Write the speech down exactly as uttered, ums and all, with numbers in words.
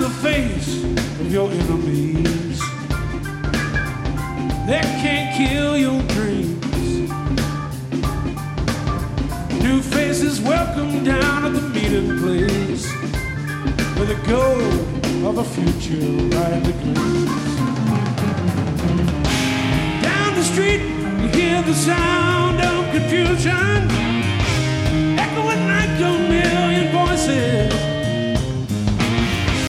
the face of your enemies. They can't kill your dreams. New faces welcome down at the meeting place, where the gold of the future right to glimpse. Down the street you hear the sound of confusion, echoing like a million voices.